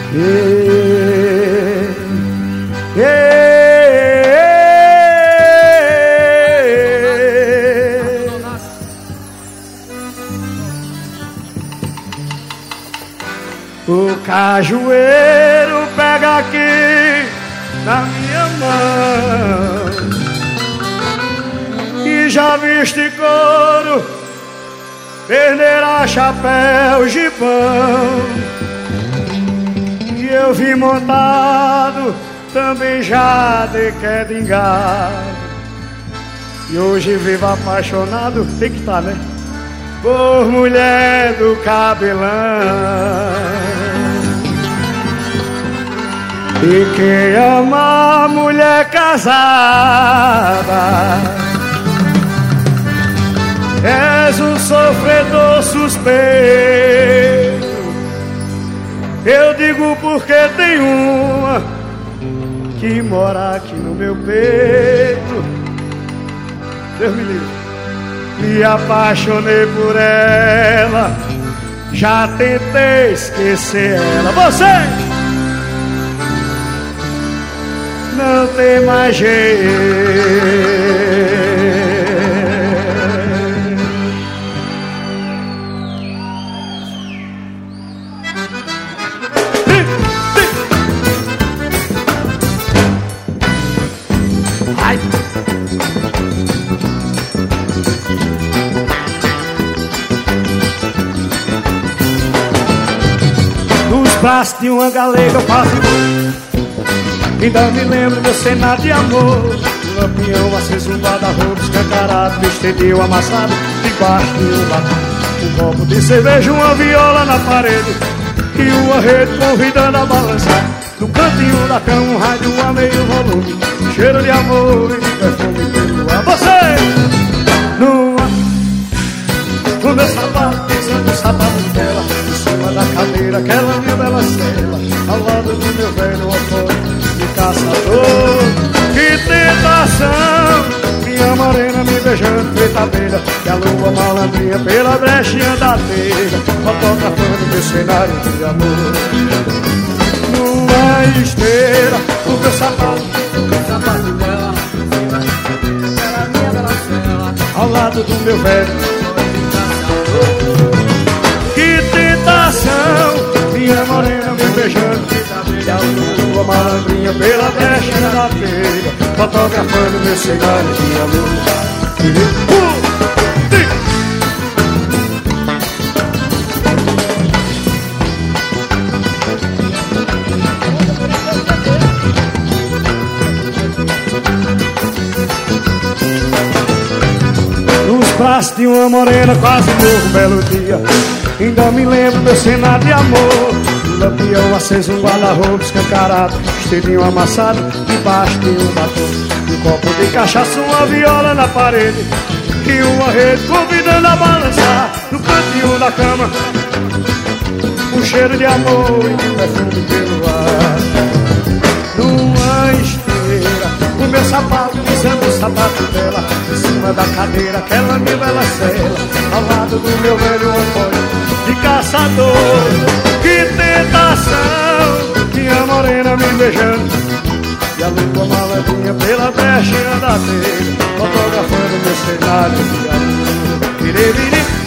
O cajueiro pega aqui na minha mão e já viste couro, perderá chapéu, gibão. E eu vim montado, também já de queda em gado. E hoje vivo apaixonado, tem que estar, né? Por mulher do cabelão. E quem ama mulher casada, és um sofredor suspeito. Eu digo porque tem uma que mora aqui no meu peito. Deus me livre. Me apaixonei por ela, já tentei esquecer ela. Você não tem mais jeito. Ai. Nos braços de uma galega quase morto, ainda me lembro meu cenário de amor. Um lampião aceso, um guarda-roupa escancarado, vestido amassado debaixo de um latão. Um copo de cerveja, uma viola na parede e uma rede convidando a balançar. No cantinho da cama um rádio a meio volume, cheiro de amor e de perfume pelo ar. Você no meu sapato, pisando o sapato dela, em cima da cadeira, aquela minha bela cela, ao lado do meu velho autor de caçador. Que tentação, minha morena me beijando feita abelha, e a lua malandrinha pela brechinha da telha, fotografando meu cenário de amor. Numa esteira, o meu sapato dela, era minha bela cela, ao lado do meu velho. Que tentação, minha morena me beijando, e a lua malandrinha pela brecha da telha, fotografando meu cenário de amor. Nos braços de uma morena quase morro um belo dia, ainda me lembro meu cenário de amor. Um lampião aceso, um guarda-roupa escancarado, esteirinho amassado debaixo de um batom. Um copo de cachaça, uma viola na parede e uma rede convidando a balançar. No cantinho da cama, um cheiro de amor e de perfume pelo ar. Numa esteira, o meu sapato pisando o sapato dela, em cima da cadeira, aquela minha bela cela, ao lado do meu velho antônio de caçador. Que tentação, minha morena me beijando, e a lua malandrinha pela brechinha da telha, fotografando meu cenário de amor.